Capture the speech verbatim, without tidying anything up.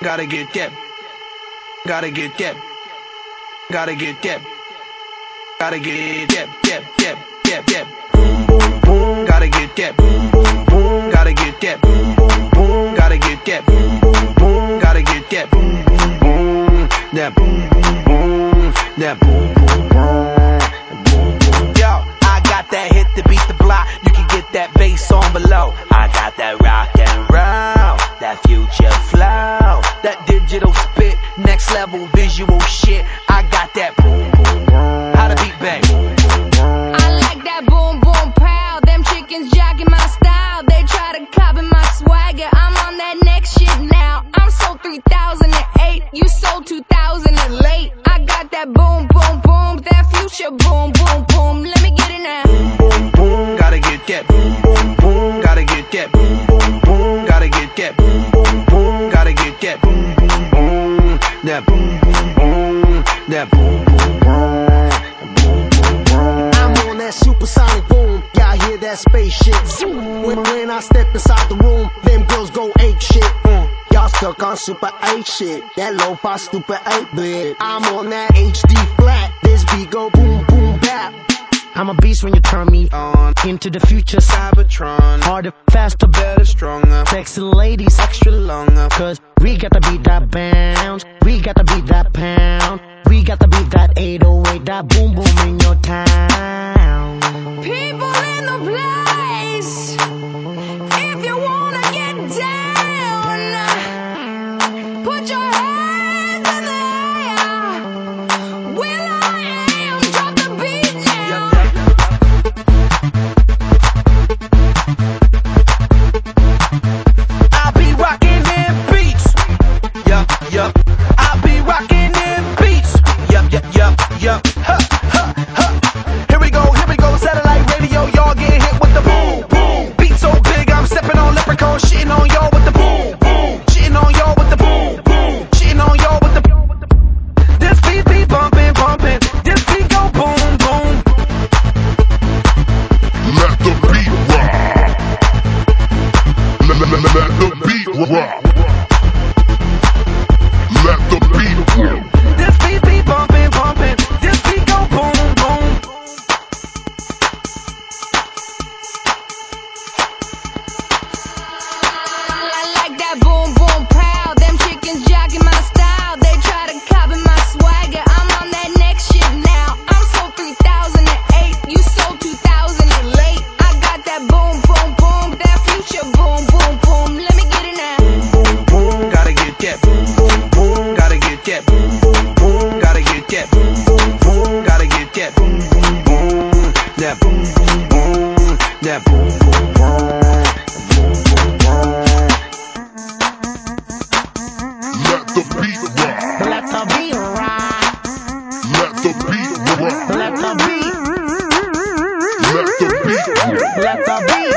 Gotta get that. Gotta get that. Gotta get that. Gotta get that. That. That. That. That. Boom, boom, boom. Gotta get that. Boom, boom, boom. Gotta get that. Boom, boom, boom. Gotta get that. Boom, boom, boom. Gotta get that. Boom, boom, boom. That boom, boom, boom. That boom, boom, boom. Yo, I got that hit to beat the block. You can get that bass on below. I got that rock and roll, that future flow, that digital spit, next level visual shit. I got that boom, boom, boom. How to beat bang. I like that boom, boom, pow. Them chickens jacking my style. They try to copy my swagger. I'm on that next shit now. I'm sold three thousand eight. You sold two thousand late. I got that boom, boom, boom. That future boom, boom, boom. Let me get it now. Boom, boom, boom. Gotta get that. Boom, boom, boom. Gotta get that. Boom, boom, boom. Gotta get that. Boom, boom, boom. Gotta get that. Boom, boom, boom. That boom, boom, boom. That boom, boom, boom. I'm on that supersonic boom. Y'all hear that spaceship zoom. When, when I step inside the room, them girls go ape shit. Mm. Y'all stuck on super eight shit. That lo-fi stupid eight bit. I'm on that H D flat. This beat go boom boom bap. I'm a beast when you turn me on. Into the future Cybertron. Harder, faster, better, stronger. Sexy ladies, extra longer. Cause we got to beat that bounce. We got to beat that pound. We got to beat that eight oh eight. That boom boom in your town. People in the place. If you wanna get down, put your hands in the air. Will I am, drop the beat now. I'll be rocking them beats. Yup, yup. I'll be rocking them beats. Yup, yup, yup, yup. Ha, ha, ha. Here we go, here we go. Satellite radio, y'all getting hit with the boom, boom. Beat so big, I'm stepping on leprechaun, shitting on y'all with the boom, boom. Shitting on y'all with the boom, boom. Shitting on y'all with the boom. This beat be bumping, bumping. This beat go boom, boom. Let the beat rock. Let, let, let, let the beat rock. Let the beat rock. This beat be bumping, bumping. This beat go boom, boom. I like that boom, boom, pow. Them chickens jacking my style. They try to copy my swagger. I'm on that next shit now. I'm sold three thousand eight. You sold two thousand late. I got that boom, boom, boom. That future boom, boom, boom. Let me get it now. Boom, boom, gotta get that. Boom, boom, boom, gotta get that. Boom, boom, boom, gotta get that. Boom, boom, boom, gotta get that. Boom, boom, boom, that boom, boom, boom, that boom, boom, boom. Let the beat rock. Let the beat rock. Let the beat rock. Let the beat. Let the beat rock. Let the beat.